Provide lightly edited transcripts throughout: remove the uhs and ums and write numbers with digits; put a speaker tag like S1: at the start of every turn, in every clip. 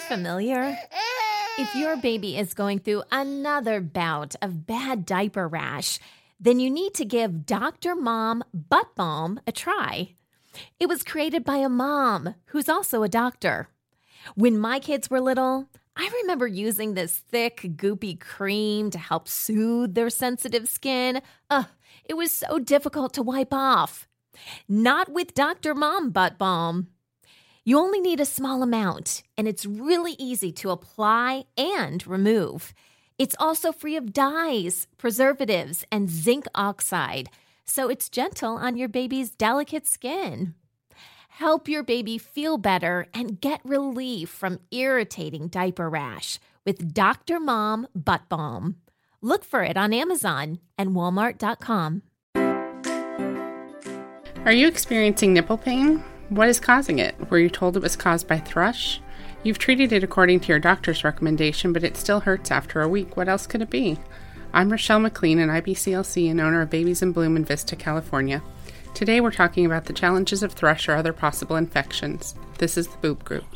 S1: Familiar? If your baby is going through another bout of bad diaper rash, then you need to give Dr. Mom Butt Balm a try. It was created by a mom who's also a doctor. When my kids were little, I remember using this thick, goopy cream to help soothe their sensitive skin. It was so difficult to wipe off. Not with Dr. Mom Butt Balm. You only need a small amount, and it's really easy to apply and remove. It's also free of dyes, preservatives, and zinc oxide, so it's gentle on your baby's delicate skin. Help your baby feel better and get relief from irritating diaper rash with Dr. Mom Butt Balm. Look for it on Amazon and Walmart.com.
S2: Are you experiencing nipple pain? What is causing it? Were you told it was caused by thrush? You've treated it according to your doctor's recommendation, but it still hurts after a week. What else could it be? I'm Rochelle McLean, an IBCLC and owner of Babies in Bloom in Vista, California. Today we're talking about the challenges of thrush or other possible infections. This is the Boob Group.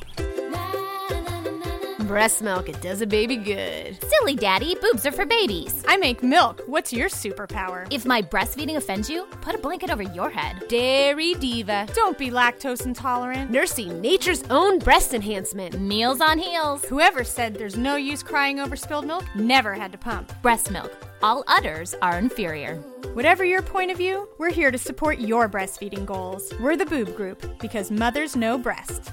S3: Breast milk, it does a baby good.
S4: Silly daddy, boobs are for babies.
S5: I make milk. What's your superpower?
S4: If my breastfeeding offends you, put a blanket over your head.
S5: Dairy diva. Don't be lactose intolerant.
S3: Nursing nature's own breast enhancement.
S4: Meals on heels.
S5: Whoever said there's no use crying over spilled milk never had to pump.
S4: Breast milk. All udders are inferior.
S5: Whatever your point of view, we're here to support your breastfeeding goals. We're the Boob Group, because mothers know breast.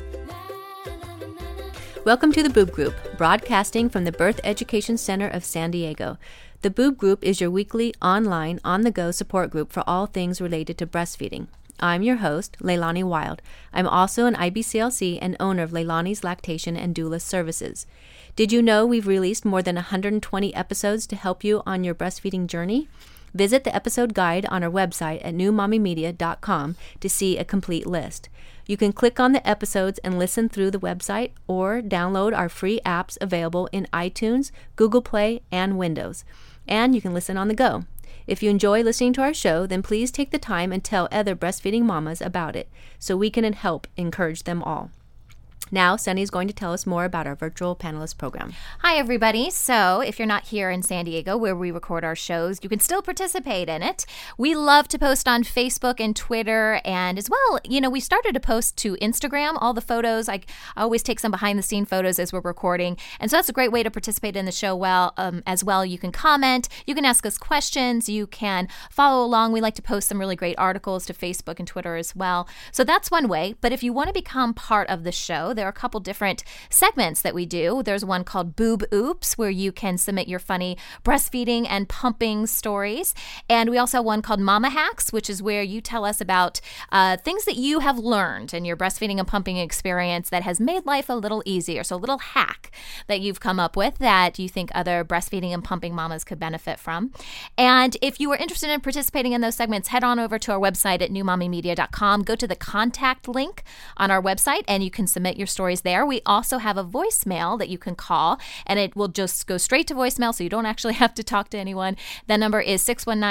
S6: Welcome to the Boob Group, broadcasting from the Birth Education Center of San Diego. The Boob Group is your weekly, online, on-the-go support group for all things related to breastfeeding. I'm your host, Leilani Wild. I'm also an IBCLC and owner of Leilani's Lactation and Doula Services. Did you know we've released more than 120 episodes to help you on your breastfeeding journey? Visit the episode guide on our website at newmommymedia.com to see a complete list. You can click on the episodes and listen through the website or download our free apps available in iTunes, Google Play, and Windows. And you can listen on the go. If you enjoy listening to our show, then please take the time and tell other breastfeeding mamas about it so we can help encourage them all. Now, Sunny is going to tell us more about our virtual panelist program.
S4: Hi, everybody. So if you're not here in San Diego where we record our shows, you can still participate in it. We love to post on Facebook and Twitter, and as well, we started to post to Instagram, all the photos. I always take some behind-the-scene photos as we're recording, and so that's a great way to participate in the show as well. You can comment, you can ask us questions, you can follow along. We like to post some really great articles to Facebook and Twitter as well. So that's one way, but if you want to become part of the show, there are a couple different segments that we do. There's one called Boob Oops, where you can submit your funny breastfeeding and pumping stories. And we also have one called Mama Hacks, which is where you tell us about things that you have learned in your breastfeeding and pumping experience that has made life a little easier. So a little hack that you've come up with that you think other breastfeeding and pumping mamas could benefit from. And if you are interested in participating in those segments, head on over to our website at newmommymedia.com. Go to the contact link on our website and you can submit your stories there. We also have a voicemail that you can call, and it will just go straight to voicemail, so you don't actually have to talk to anyone. That number is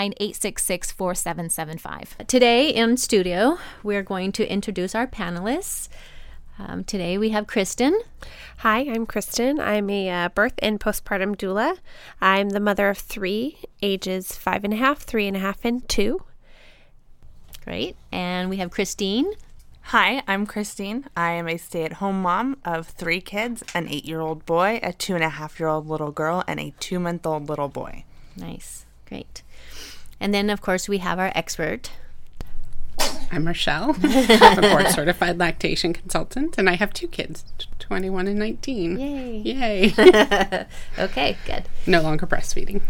S4: 619-866-4775.
S6: Today in studio, we're going to introduce our panelists. Today we have Kristen.
S7: Hi, I'm Kristen. I'm a birth and postpartum doula. I'm the mother of 3, ages 5.5, 3.5, and 2.
S6: Great. And we have Christine.
S8: Hi, I'm Christine. I am a stay-at-home mom of 3 kids, an 8-year-old boy, a 2.5-year-old little girl, and a 2-month-old little boy.
S6: Nice. Great. And then, of course, we have our expert.
S2: I'm Rochelle. I'm a board-certified lactation consultant, and I have 2 kids, 21 and 19.
S6: Yay. Okay, good.
S2: No longer breastfeeding.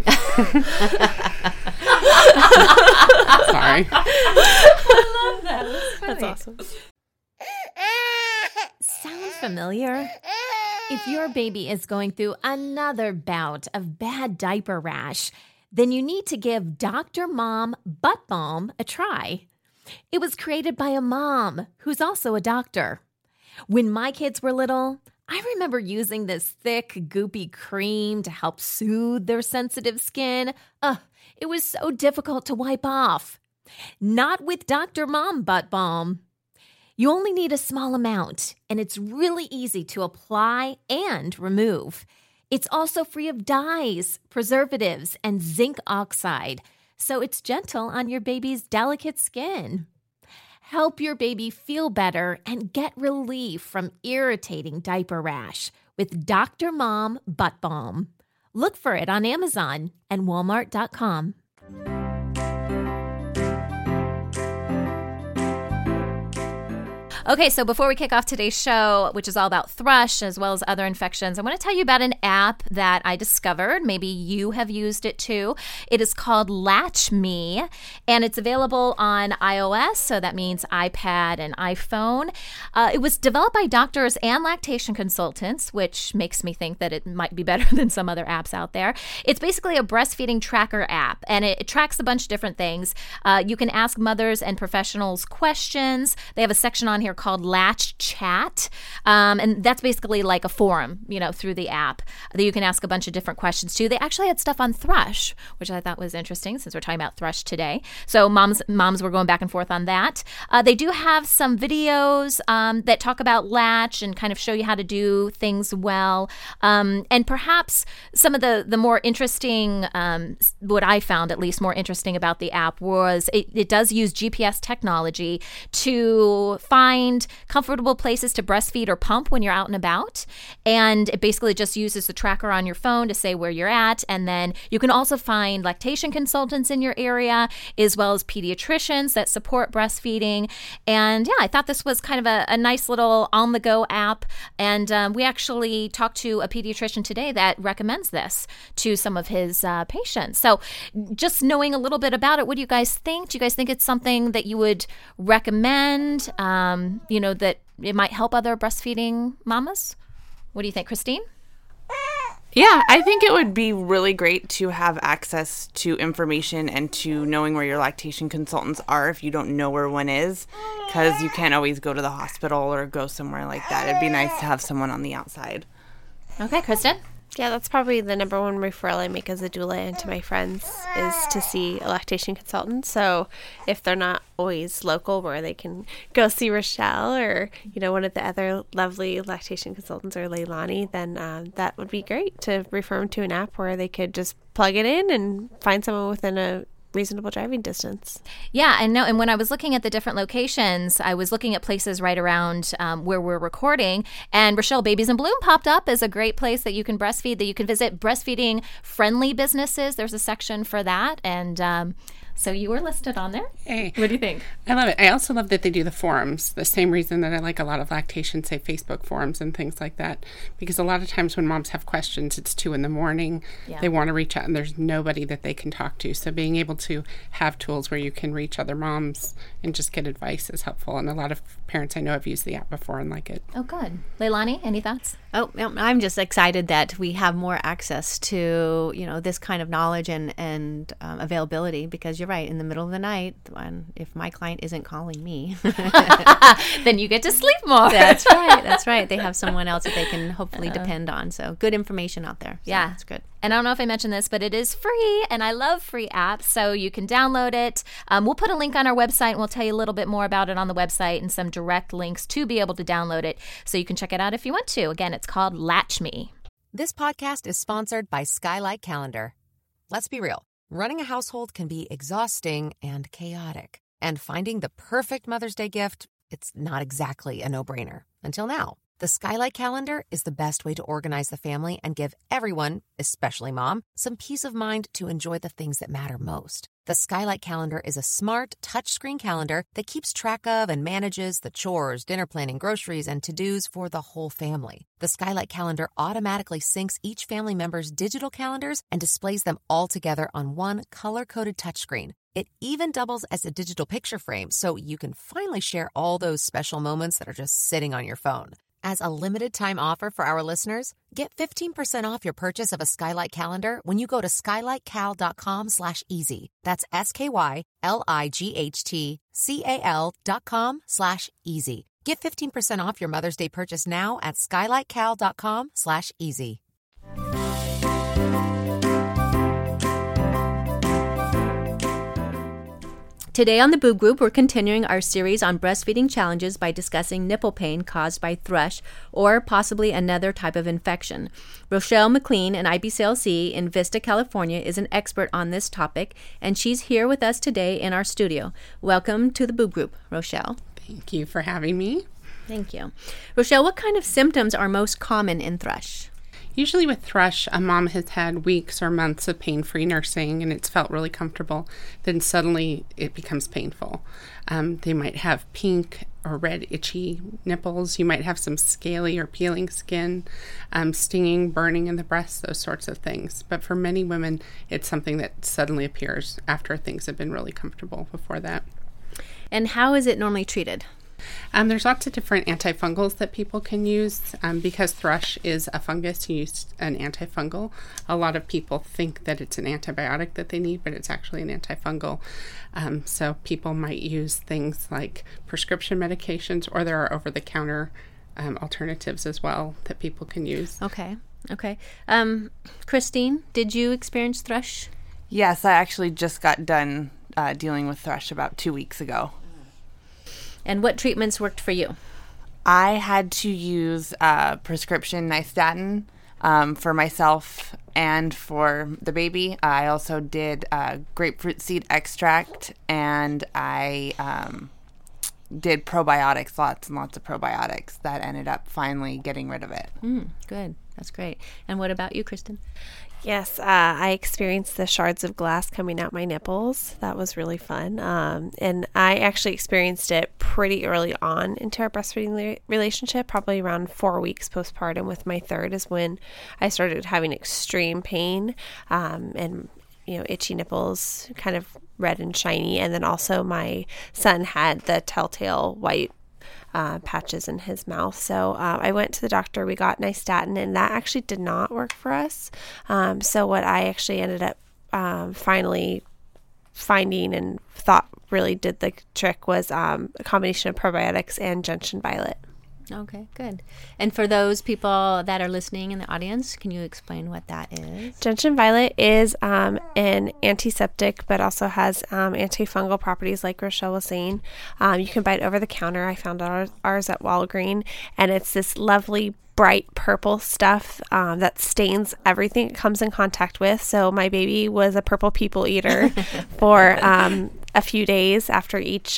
S2: Sorry.
S4: I love that.
S7: That's awesome.
S1: Sound familiar? If your baby is going through another bout of bad diaper rash, then you need to give Dr. Mom Butt Balm a try. It was created by a mom who's also a doctor. When my kids were little, I remember using this thick, goopy cream to help soothe their sensitive skin. It was so difficult to wipe off. Not with Dr. Mom Butt Balm. You only need a small amount, and it's really easy to apply and remove. It's also free of dyes, preservatives, and zinc oxide, so it's gentle on your baby's delicate skin. Help your baby feel better and get relief from irritating diaper rash with Dr. Mom Butt Balm. Look for it on Amazon and Walmart.com.
S4: Okay, so before we kick off today's show, which is all about thrush as well as other infections, I want to tell you about an app that I discovered. Maybe you have used it too. It is called Latch Me, and it's available on iOS, so that means iPad and iPhone. It was developed by doctors and lactation consultants, which makes me think that it might be better than some other apps out there. It's basically a breastfeeding tracker app, and it tracks a bunch of different things. You can ask mothers and professionals questions. They have a section on here called Latch Chat, and that's basically like a forum, through the app that you can ask a bunch of different questions to. They actually had stuff on thrush, which I thought was interesting since we're talking about thrush today. So moms were going back and forth on that. They do have some videos that talk about Latch and kind of show you how to do things well. And perhaps some of the more interesting, what I found at least more interesting about the app was it does use GPS technology to find comfortable places to breastfeed or pump when you're out and about. And it basically just uses the tracker on your phone to say where you're at. And then you can also find lactation consultants in your area, as well as pediatricians that support breastfeeding. And yeah, I thought this was kind of a nice little on-the-go app. And we actually talked to a pediatrician today that recommends this to some of his patients. So just knowing a little bit about it, what do you guys think? Do you guys think it's something that you would recommend? That it might help other breastfeeding mamas? What do you think, Christine?
S8: Yeah, I think it would be really great to have access to information and to knowing where your lactation consultants are if you don't know where one is, because you can't always go to the hospital or go somewhere like that. It'd be nice to have someone on the outside.
S4: Okay, Kristen?
S7: Yeah, that's probably the number one referral I make as a doula and to my friends is to see a lactation consultant. So if they're not always local where they can go see Rochelle or, one of the other lovely lactation consultants or Leilani, then that would be great to refer them to an app where they could just plug it in and find someone within a reasonable driving distance.
S4: Yeah, and when I was looking at the different locations, I was looking at places right around where we're recording, and Rochelle Babies in Bloom popped up as a great place that you can breastfeed, that you can visit. Breastfeeding friendly businesses, there's a section for that, and so you were listed on there.
S2: Hey,
S4: what do you think?
S2: I love it. I also love that they do the forums, the same reason that I like a lot of lactation, say Facebook forums and things like that, because a lot of times when moms have questions, it's 2 a.m. They want to reach out and there's nobody that they can talk to. So being able to have tools where you can reach other moms and just get advice is helpful. And a lot of parents I know have used the app before and like it.
S4: Oh, good. Leilani, any thoughts?
S6: Oh, I'm just excited that we have more access to, this kind of knowledge and availability, because you're right, in the middle of the night, if my client isn't calling me,
S4: then you get to sleep more.
S6: That's right. That's right. They have someone else that they can hopefully depend on. So good information out there. So
S4: yeah.
S6: That's good.
S4: And I don't know if I mentioned this, but it is free, and I love free apps, so you can download it. We'll put a link on our website, and we'll tell you a little bit more about it on the website and some direct links to be able to download it, so you can check it out if you want to. Again, it's called Latch Me.
S9: This podcast is sponsored by Skylight Calendar. Let's be real. Running a household can be exhausting and chaotic. And finding the perfect Mother's Day gift, it's not exactly a no-brainer. Until now. The Skylight Calendar is the best way to organize the family and give everyone, especially mom, some peace of mind to enjoy the things that matter most. The Skylight Calendar is a smart, touchscreen calendar that keeps track of and manages the chores, dinner planning, groceries, and to-dos for the whole family. The Skylight Calendar automatically syncs each family member's digital calendars and displays them all together on one color-coded touchscreen. It even doubles as a digital picture frame, so you can finally share all those special moments that are just sitting on your phone. As a limited-time offer for our listeners, get 15% off your purchase of a Skylight Calendar when you go to skylightcal.com/easy. That's SKYLIGHTCAL.com/easy. Get 15% off your Mother's Day purchase now at skylightcal.com/easy.
S6: Today on the Boob Group, we're continuing our series on breastfeeding challenges by discussing nipple pain caused by thrush or possibly another type of infection. Rochelle McLean, an IBCLC in Vista, California, is an expert on this topic, and she's here with us today in our studio. Welcome to the Boob Group, Rochelle.
S2: Thank you for having me.
S6: Thank you. Rochelle, what kind of symptoms are most common in thrush?
S2: Usually with thrush, a mom has had weeks or months of pain-free nursing and it's felt really comfortable. Then suddenly it becomes painful. They might have pink or red itchy nipples. You might have some scaly or peeling skin, stinging, burning in the breast, those sorts of things. But for many women, it's something that suddenly appears after things have been really comfortable before that.
S6: And how is it normally treated?
S2: There's lots of different antifungals that people can use. Because thrush is a fungus, you use an antifungal. A lot of people think that it's an antibiotic that they need, but it's actually an antifungal. So people might use things like prescription medications, or there are over-the-counter alternatives as well that people can use.
S6: Okay. Christine, did you experience thrush?
S8: Yes, I actually just got done dealing with thrush about 2 weeks ago.
S6: And what treatments worked for you?
S8: I had to use prescription nystatin for myself and for the baby. I also did grapefruit seed extract, and I did probiotics, lots and lots of probiotics that ended up finally getting rid of it.
S6: Good. That's great. And what about you, Kristen?
S7: Yes, I experienced the shards of glass coming out my nipples. That was really fun. And I actually experienced it pretty early on into our breastfeeding relationship, probably around 4 weeks postpartum with my third is when I started having extreme pain and, itchy nipples, kind of red and shiny. And then also my son had the telltale white patches in his mouth. So I went to the doctor, we got nystatin, and that actually did not work for us. So what I actually ended up finally finding and thought really did the trick was a combination of probiotics and gentian violet.
S6: Okay, good. And for those people that are listening in the audience, can you explain what that is?
S7: Gentian violet is an antiseptic, but also has antifungal properties like Rochelle was saying. You can buy it over the counter. I found ours at Walgreens, and it's this lovely bright purple stuff that stains everything it comes in contact with. So my baby was a purple people eater for a few days after each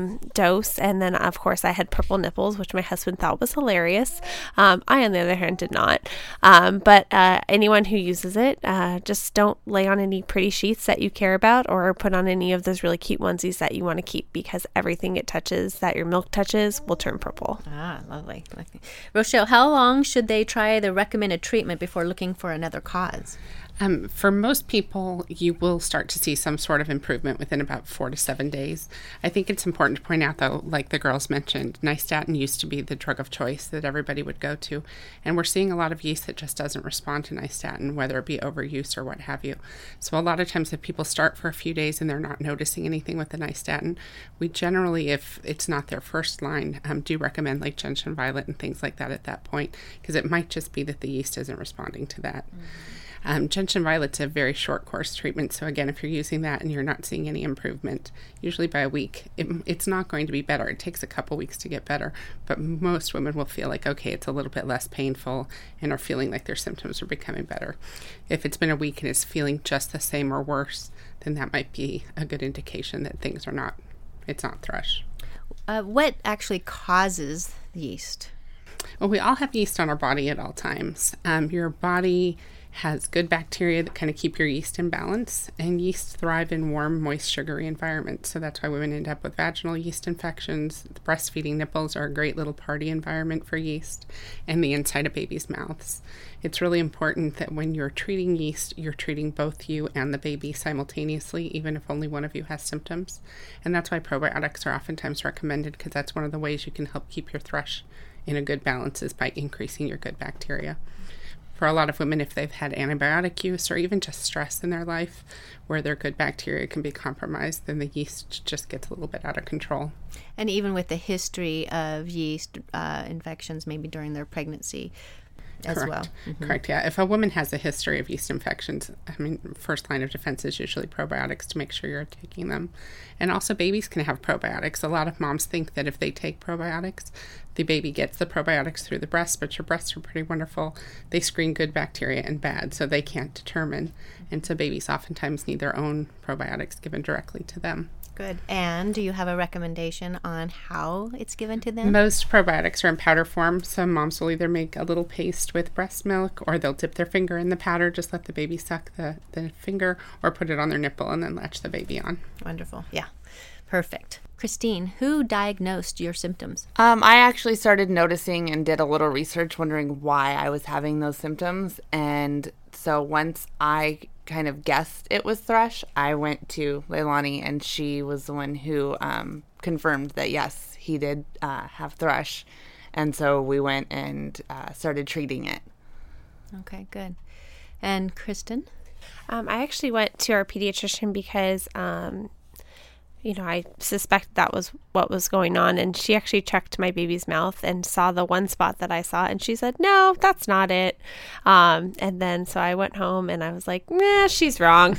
S7: dose. And then, of course, I had purple nipples, which my husband thought was hilarious. I, on the other hand, did not. But anyone who uses it, just don't lay on any pretty sheets that you care about or put on any of those really cute onesies that you want to keep, because everything it touches, that your milk touches, will turn purple.
S6: Lovely. Rochelle, how long should they try the recommended treatment before looking for another cause?
S2: For most people, you will start to see some sort of improvement within about 4 to 7 days. I think it's important to point out, though, like the girls mentioned, nystatin used to be the drug of choice that everybody would go to. And we're seeing a lot of yeast that just doesn't respond to nystatin, whether it be overuse or what have you. So a lot of times if people start for a few days and they're not noticing anything with the nystatin, we generally, if it's not their first line, do recommend like gentian violet and things like that at that point, because it might just be that the yeast isn't responding to that. Gentian violet's a very short course treatment, so again, if you're using that and you're not seeing any improvement, usually by a week, it's not going to be better. It takes a couple weeks to get better, but most women will feel like, okay, it's a little bit less painful and are feeling like their symptoms are becoming better. If it's been a week and it's feeling just the same or worse, then that might be a good indication that it's not thrush.
S6: What actually causes yeast?
S2: Well, we all have yeast on our body at all times. Your body has good bacteria that kind of keep your yeast in balance, and yeast thrive in warm, moist, sugary environments. So that's why women end up with vaginal yeast infections. The breastfeeding nipples are a great little party environment for yeast, and the inside of babies' mouths. It's really important that when you're treating yeast, you're treating both you and the baby simultaneously, even if only one of you has symptoms. And that's why probiotics are oftentimes recommended, because that's one of the ways you can help keep your thrush in a good balance is by increasing your good bacteria. For a lot of women, if they've had antibiotic use or even just stress in their life where their good bacteria can be compromised, then the yeast just gets a little bit out of control.
S6: And even with the history of yeast infections, maybe during their pregnancy, as
S2: Correct.
S6: well.
S2: Correct, yeah. If a woman has a history of yeast infections, first line of defense is usually probiotics to make sure you're taking them. And also babies can have probiotics. A lot of moms think that if they take probiotics, the baby gets the probiotics through the breast, but your breasts are pretty wonderful. They screen good bacteria and bad, so they can't determine. And so babies oftentimes need their own probiotics given directly to them.
S6: Good. And do you have a recommendation on how it's given to them?
S2: Most probiotics are in powder form. Some moms will either make a little paste with breast milk, or they'll dip their finger in the powder, just let the baby suck the finger, or put it on their nipple and then latch the baby on.
S6: Wonderful. Yeah. Perfect. Christine, who diagnosed your symptoms?
S8: I actually started noticing and did a little research wondering why I was having those symptoms. And so once I kind of guessed it was thrush, I went to Leilani, and she was the one who confirmed that, yes, he did have thrush. And so we went and started treating it.
S6: Okay, good. And Kristen?
S7: I actually went to our pediatrician because I suspect that was what was going on. And she actually checked my baby's mouth and saw the one spot that I saw. And she said, no, that's not it. And then so I went home and I was like, nah, she's wrong.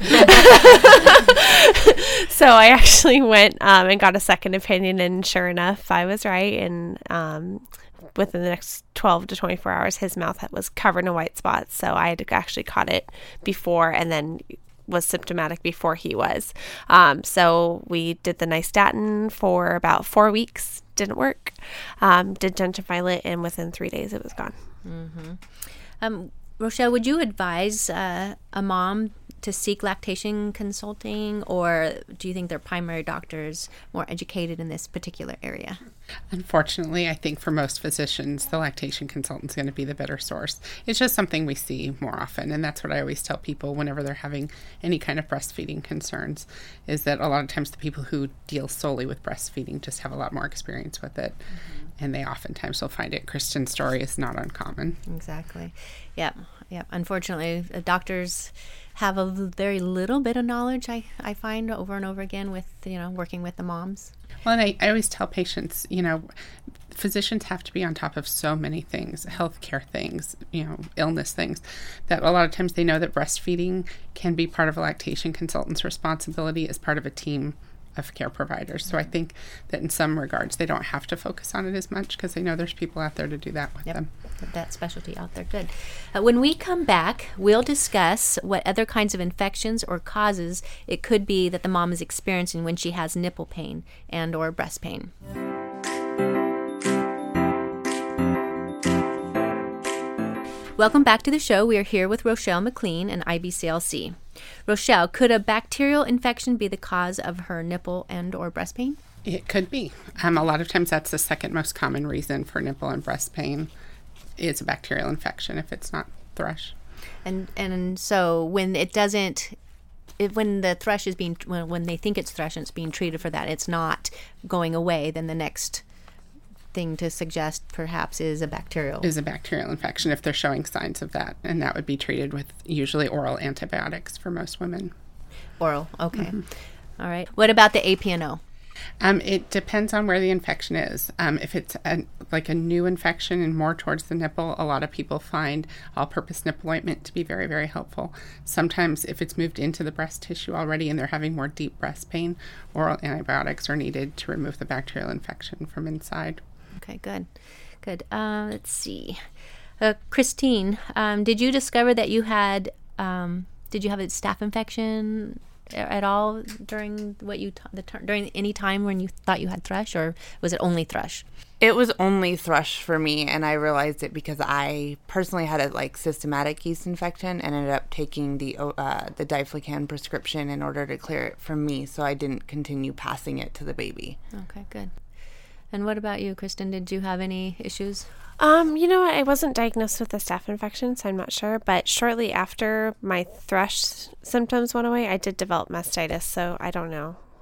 S7: So I actually went and got a second opinion. And sure enough, I was right. And within the next 12 to 24 hours, his mouth was covered in white spots. So I had actually caught it before and then was symptomatic before he was. So we did the nystatin for about 4 weeks. Didn't work. Did gentle violet, and within 3 days it was gone.
S6: Rochelle, would you advise a mom to seek lactation consulting, or do you think their primary doctors more educated in this particular area?
S2: Unfortunately, I think for most physicians, the lactation consultant is going to be the better source. It's just something we see more often, and that's what I always tell people whenever they're having any kind of breastfeeding concerns, is that a lot of times the people who deal solely with breastfeeding just have a lot more experience with it, and they oftentimes will find it. Kristen's story is not uncommon.
S6: Exactly. Yeah. Unfortunately, doctors have a very little bit of knowledge, I find over and over again with, working with the moms.
S2: Well, and I always tell patients, physicians have to be on top of so many things, healthcare things, illness things, that a lot of times they know that breastfeeding can be part of a lactation consultant's responsibility as part of a team of care providers. So I think that in some regards they don't have to focus on it as much because they know there's people out there to do that with them.
S6: That specialty out there. Good. When we come back, we'll discuss what other kinds of infections or causes it could be that the mom is experiencing when she has nipple pain and or breast pain. Welcome back to the show. We are here with Rochelle McLean and IBCLC. Rochelle, could a bacterial infection be the cause of her nipple and or breast pain?
S2: It could be. A lot of times that's the second most common reason for nipple and breast pain is a bacterial infection if it's not thrush.
S6: And so when it doesn't, when the thrush is being, when they think it's thrush and it's being treated for that, it's not going away, then the next thing to suggest perhaps is a bacterial
S2: infection if they're showing signs of that, and that would be treated with usually oral antibiotics for most women.
S6: Oral, okay. All right. What about the APNO?
S2: It depends on where the infection is. If it's like a new infection and more towards the nipple, a lot of people find all-purpose nipple ointment to be very, very helpful. Sometimes if it's moved into the breast tissue already and they're having more deep breast pain, oral antibiotics are needed to remove the bacterial infection from inside.
S6: Okay, good. Let's see. Christine, did you discover that you had, did you have a staph infection at all during during any time when you thought you had thrush, or was it only thrush?
S8: It was only thrush for me, and I realized it because I personally had a systematic yeast infection and ended up taking the Diflucan prescription in order to clear it from me, so I didn't continue passing it to the baby.
S6: Okay, good. And what about you, Kristen? Did you have any issues?
S7: I wasn't diagnosed with a staph infection, so I'm not sure. But shortly after my thrush symptoms went away, I did develop mastitis, so I don't know.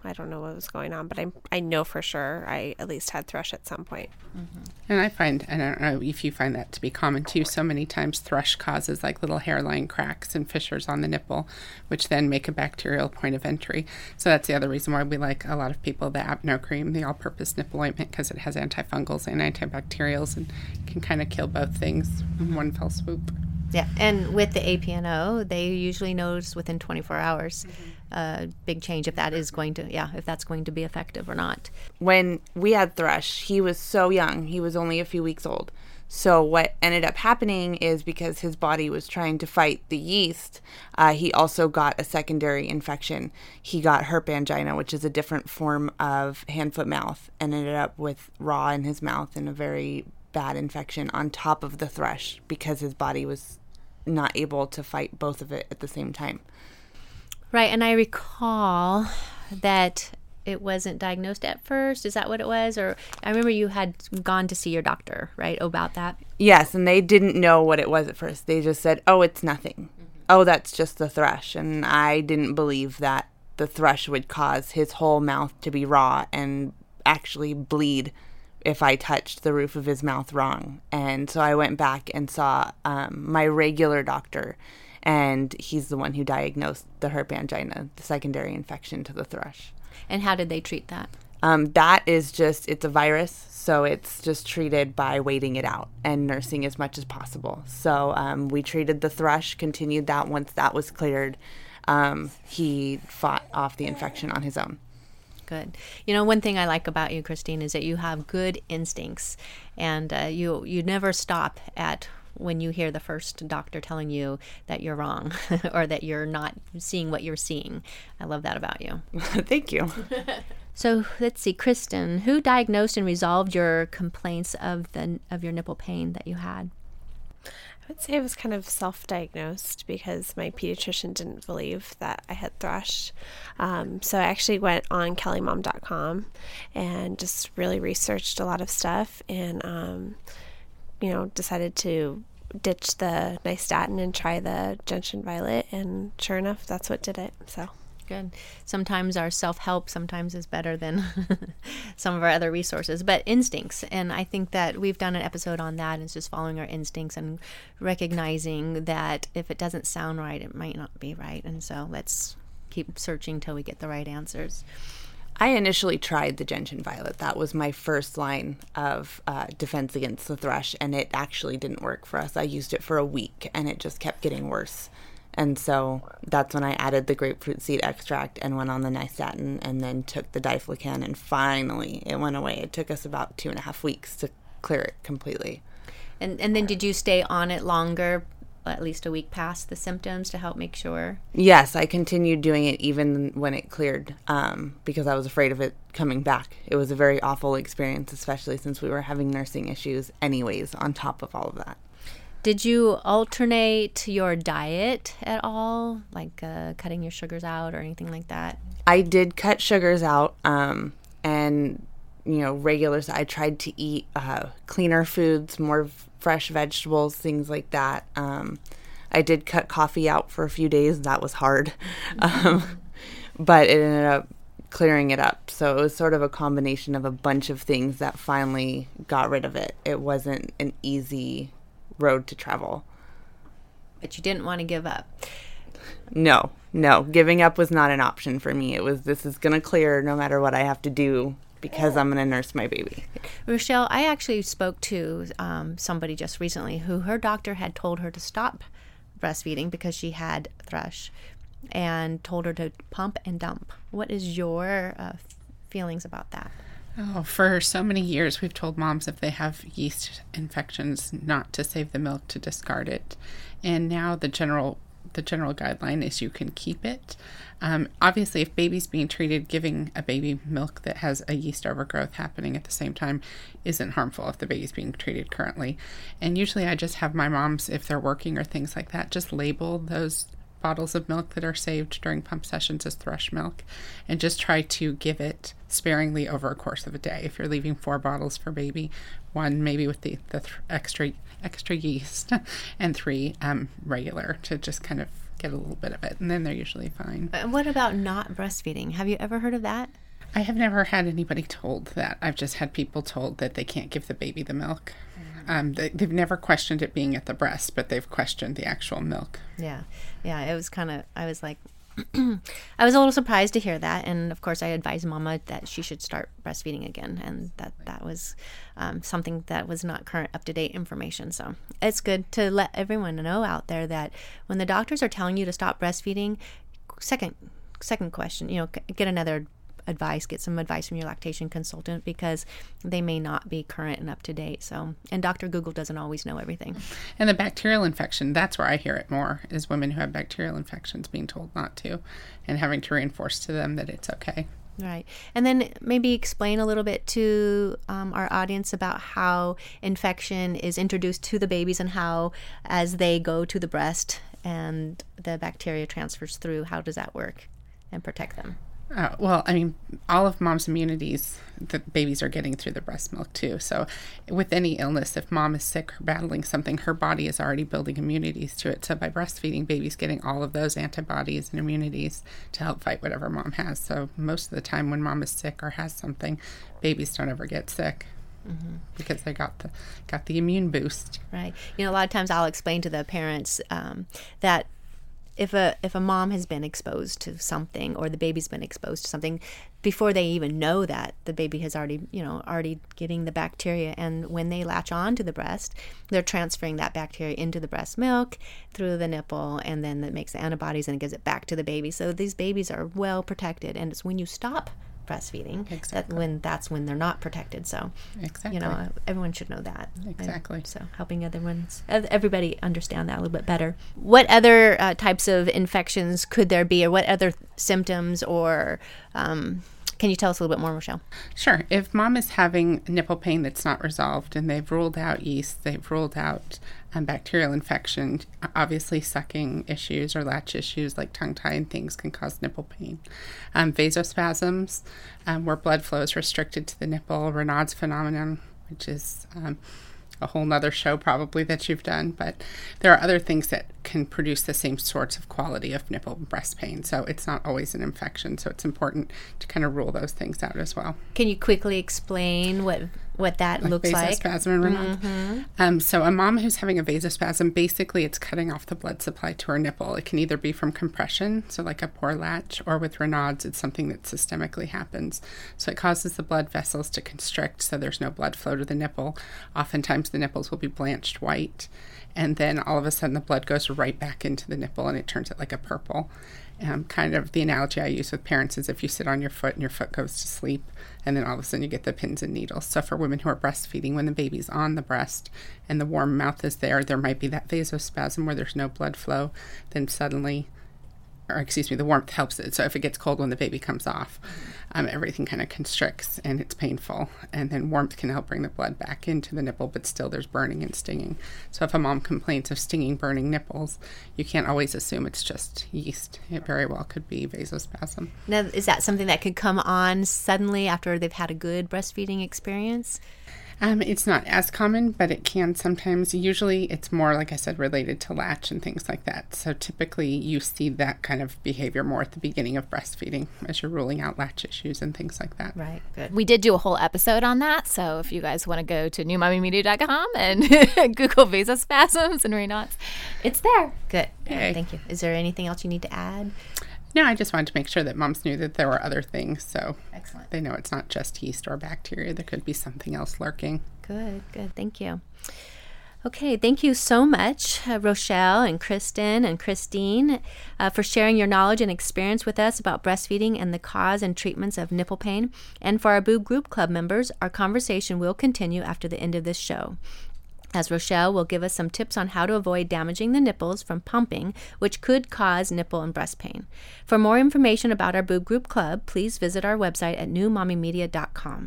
S7: I don't know what was going on, but I know for sure I at least had thrush at some point.
S2: And I don't know if you find that to be common too, so many times thrush causes like little hairline cracks and fissures on the nipple, which then make a bacterial point of entry. So that's the other reason why we like a lot of people the Apno cream, the all-purpose nipple ointment, because it has antifungals and antibacterials and can kind of kill both things in one fell swoop.
S6: Yeah, and with the APNO, they usually notice within 24 hours big change if that's going to be effective or not.
S8: When we had thrush, he was so young. He was only a few weeks old. So what ended up happening is because his body was trying to fight the yeast, he also got a secondary infection. He got herp angina, which is a different form of hand, foot, mouth, and ended up with raw in his mouth and a very bad infection on top of the thrush because his body was not able to fight both of it at the same time.
S6: Right, and I recall that it wasn't diagnosed at first. Is that what it was? Or I remember you had gone to see your doctor, right, about that?
S8: Yes, and they didn't know what it was at first. They just said, oh, it's nothing. Oh, that's just the thrush. And I didn't believe that the thrush would cause his whole mouth to be raw and actually bleed if I touched the roof of his mouth wrong. And so I went back and saw my regular doctor, and he's the one who diagnosed the herp angina, the secondary infection to the thrush.
S6: And how did they treat that?
S8: That is just, it's a virus, so it's just treated by waiting it out and nursing as much as possible. So we treated the thrush, continued that. Once that was cleared, he fought off the infection on his own.
S6: Good. You know, one thing I like about you, Christine, is that you have good instincts, and you never stop at when you hear the first doctor telling you that you're wrong or that you're not seeing what you're seeing. I love that about you.
S8: Thank you.
S6: So let's see, Kristen, who diagnosed and resolved your complaints of your nipple pain that you had?
S7: I would say I was kind of self-diagnosed because my pediatrician didn't believe that I had thrush. So I actually went on kellymom.com and just really researched a lot of stuff and, decided to ditch the nystatin and try the gentian violet. And sure enough, that's what did it. So
S6: good. Sometimes our self-help sometimes is better than some of our other resources, but instincts. And I think that we've done an episode on that. And it's just following our instincts and recognizing that if it doesn't sound right, it might not be right. And so let's keep searching till we get the right answers.
S8: I initially tried the gentian violet. That was my first line of defense against the thrush, and it actually didn't work for us. I used it for a week, and it just kept getting worse. And so that's when I added the grapefruit seed extract and went on the nystatin and then took the diflucan, and finally it went away. It took us about 2.5 weeks to clear it completely.
S6: And then did you stay on it longer, at least a week past the symptoms, to help make sure?
S8: Yes, I continued doing it even when it cleared because I was afraid of it coming back. It was a very awful experience, especially since we were having nursing issues anyways on top of all of that.
S6: Did you alternate your diet at all, like cutting your sugars out or anything like that?
S8: I did cut sugars out and, regulars. I tried to eat cleaner foods, more fresh vegetables, things like that. I did cut coffee out for a few days. That was hard. But it ended up clearing it up. So it was sort of a combination of a bunch of things that finally got rid of it. It wasn't an easy road to travel.
S6: But you didn't want to give up.
S8: No. Giving up was not an option for me. It was, this is going to clear no matter what I have to do because I'm going to nurse my baby.
S6: Rochelle, I actually spoke to somebody just recently who her doctor had told her to stop breastfeeding because she had thrush and told her to pump and dump. What is your feelings about that?
S2: Oh, for so many years, we've told moms if they have yeast infections not to save the milk, to discard it. And now the general guideline is you can keep it. Obviously, if baby's being treated, giving a baby milk that has a yeast overgrowth happening at the same time isn't harmful if the baby's being treated currently. And usually I just have my moms, if they're working or things like that, just label those bottles of milk that are saved during pump sessions as thrush milk and just try to give it sparingly over a course of a day. If you're leaving 4 bottles for baby, 1 maybe with the extra yeast and 3 regular, to just kind of get a little bit of it, and then they're usually fine.
S6: And what about not breastfeeding? Have you ever heard of that?
S2: I have never had anybody told that. I've just had people told that they can't give the baby the milk. They've never questioned it being at the breast, but they've questioned the actual milk.
S6: Yeah. It was kind of, I was like, I was a little surprised to hear that. And of course, I advised Mama that she should start breastfeeding again. And that was something that was not current, up-to-date information. So it's good to let everyone know out there that when the doctors are telling you to stop breastfeeding, second question, get some advice from your lactation consultant, because they may not be current and up to date. So, and Dr. Google doesn't always know everything.
S2: And the bacterial infection, that's where I hear it more, is women who have bacterial infections being told not to and having to reinforce to them that it's okay.
S6: Right. And then maybe explain a little bit to our audience about how infection is introduced to the babies and how, as they go to the breast and the bacteria transfers through, how does that work and protect them?
S2: Well, I mean, all of mom's immunities, the babies are getting through the breast milk too. So with any illness, if mom is sick or battling something, her body is already building immunities to it. So by breastfeeding, baby's getting all of those antibodies and immunities to help fight whatever mom has. So most of the time when mom is sick or has something, babies don't ever get sick. Mm-hmm. Because they got the immune boost.
S6: Right. A lot of times I'll explain to the parents that if a mom has been exposed to something, or the baby's been exposed to something, before they even know that, the baby has already getting the bacteria, and when they latch on to the breast, they're transferring that bacteria into the breast milk through the nipple, and then that makes the antibodies and it gives it back to the baby. So these babies are well protected, and it's when you stop breastfeeding that's when they're not protected. So everyone should know that.
S2: Exactly.
S6: And so helping everybody understand that a little bit better. What other types of infections could there be, or what other symptoms, or can you tell us a little bit more, Rochelle?
S2: Sure. If mom is having nipple pain that's not resolved, and they've ruled out yeast, they've ruled out bacterial infection, obviously sucking issues or latch issues like tongue tie and things can cause nipple pain. Vasospasms, where blood flow is restricted to the nipple, Raynaud's phenomenon, which is a whole nother show probably that you've done, but there are other things that can produce the same sorts of quality of nipple and breast pain. So it's not always an infection. So it's important to kind of rule those things out as well.
S6: Can you quickly explain what that looks like?
S2: Vasospasm and Raynaud's. Mm-hmm. So a mom who's having a vasospasm, basically it's cutting off the blood supply to her nipple. It can either be from compression, so like a poor latch, or with Raynaud's, it's something that systemically happens. So it causes the blood vessels to constrict, so there's no blood flow to the nipple. Oftentimes the nipples will be blanched white, and then all of a sudden the blood goes right back into the nipple and it turns it like a purple. Kind of the analogy I use with parents is if you sit on your foot and your foot goes to sleep, and then all of a sudden you get the pins and needles. So for women who are breastfeeding, when the baby's on the breast and the warm mouth is there might be that vasospasm where there's no blood flow. Then suddenly, the warmth helps it. So if it gets cold when the baby comes off, everything kind of constricts and it's painful. And then warmth can help bring the blood back into the nipple, but still there's burning and stinging. So if a mom complains of stinging, burning nipples, you can't always assume it's just yeast. It very well could be vasospasm.
S6: Now, is that something that could come on suddenly after they've had a good breastfeeding experience?
S2: It's not as common, but it can sometimes. Usually it's more, like I said, related to latch and things like that. So typically you see that kind of behavior more at the beginning of breastfeeding as you're ruling out latch issues and things like that.
S6: Right, good.
S1: We did do a whole episode on that. So if you guys want to go to newmommymedia.com and Google vasospasms and Raynaud's, it's there.
S6: Good.
S2: Okay.
S6: Thank you. Is there anything else you need to add?
S2: No, I just wanted to make sure that moms knew that there were other things, so
S6: excellent.
S2: They know it's not just yeast or bacteria. There could be something else lurking.
S6: Good. Thank you. Okay, thank you so much, Rochelle and Kristen and Christine, for sharing your knowledge and experience with us about breastfeeding and the cause and treatments of nipple pain. And for our Boob Group Club members, our conversation will continue after the end of this show, as Rochelle will give us some tips on how to avoid damaging the nipples from pumping, which could cause nipple and breast pain. For more information about our Boob Group Club, please visit our website at newmommymedia.com.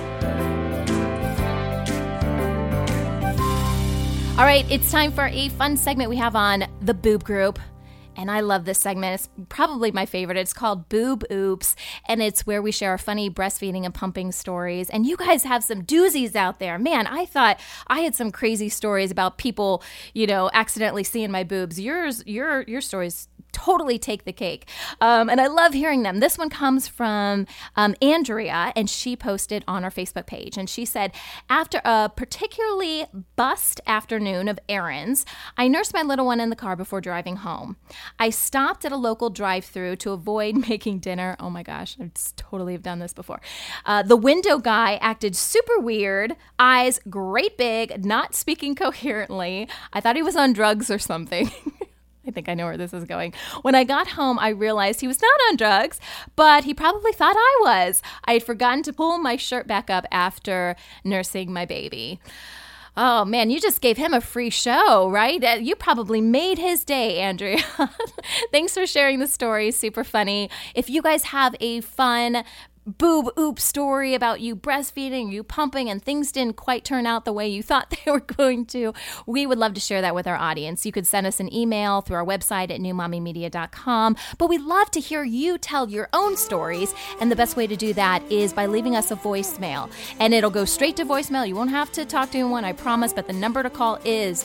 S1: All right, it's time for a fun segment we have on the Boob Group. And I love this segment. It's probably my favorite. It's called Boob Oops, and it's where we share our funny breastfeeding and pumping stories. And you guys have some doozies out there. Man, I thought I had some crazy stories about people, accidentally seeing my boobs. Your stories
S4: totally take the cake. And I love hearing them. This one comes from Andrea, and she posted on our Facebook page. And she said, after a particularly bust afternoon of errands, I nursed my little one in the car before driving home. I stopped at a local drive-thru to avoid making dinner. Oh my gosh, I totally have done this before. The window guy acted super weird, eyes great big, not speaking coherently. I thought he was on drugs or something. I think I know where this is going. When I got home, I realized he was not on drugs, but he probably thought I was. I had forgotten to pull my shirt back up after nursing my baby. Oh, man, you just gave him a free show, right? You probably made his day, Andrea. Thanks for sharing the story. Super funny. If you guys have a fun boob oop story about you breastfeeding, you pumping, and things didn't quite turn out the way you thought they were going to, we would love to share that with our audience. You could send us an email through our website at newmommymedia.com, but we'd love to hear you tell your own stories, and the best way to do that is by leaving us a voicemail, and it'll go straight to voicemail. You won't have to talk to anyone, I promise, but the number to call is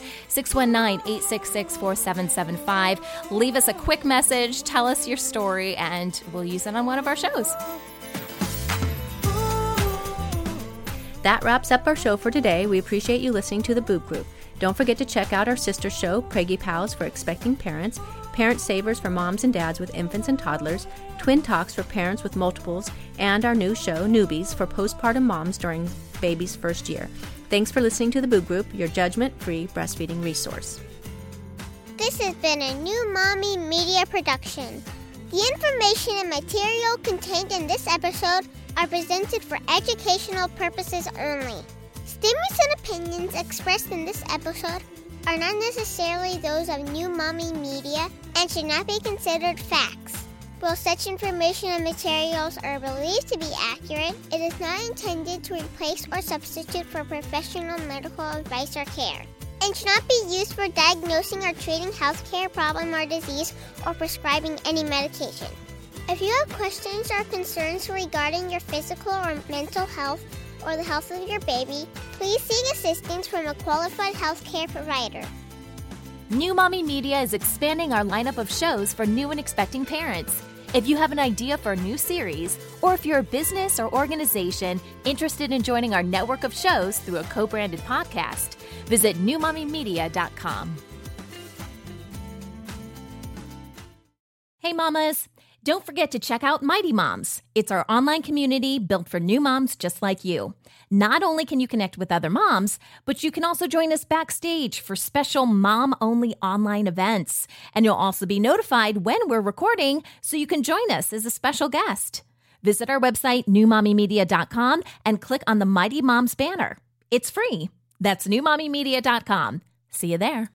S4: 619-866-4775. Leave us a quick message, tell us your story, and we'll use it on one of our shows.
S6: That wraps up our show for today. We appreciate you listening to the Boob Group. Don't forget to check out our sister show, Preggy Pals for expecting parents, Parent Savers for moms and dads with infants and toddlers, Twin Talks for parents with multiples, and our new show, Newbies, for postpartum moms during baby's first year. Thanks for listening to the Boob Group, your judgment-free breastfeeding resource.
S10: This has been a New Mommy Media production. The information and material contained in this episode are presented for educational purposes only. Statements and opinions expressed in this episode are not necessarily those of New Mommy Media and should not be considered facts. While such information and materials are believed to be accurate, it is not intended to replace or substitute for professional medical advice or care, and should not be used for diagnosing or treating healthcare problem or disease or prescribing any medication. If you have questions or concerns regarding your physical or mental health or the health of your baby, please seek assistance from a qualified healthcare provider.
S1: New Mommy Media is expanding our lineup of shows for new and expecting parents. If you have an idea for a new series, or if you're a business or organization interested in joining our network of shows through a co-branded podcast, visit newmommymedia.com. Hey mamas, don't forget to check out Mighty Moms. It's our online community built for new moms just like you. Not only can you connect with other moms, but you can also join us backstage for special mom-only online events. And you'll also be notified when we're recording, so you can join us as a special guest. Visit our website, newmommymedia.com, and click on the Mighty Moms banner. It's free. That's newmommymedia.com. See you there.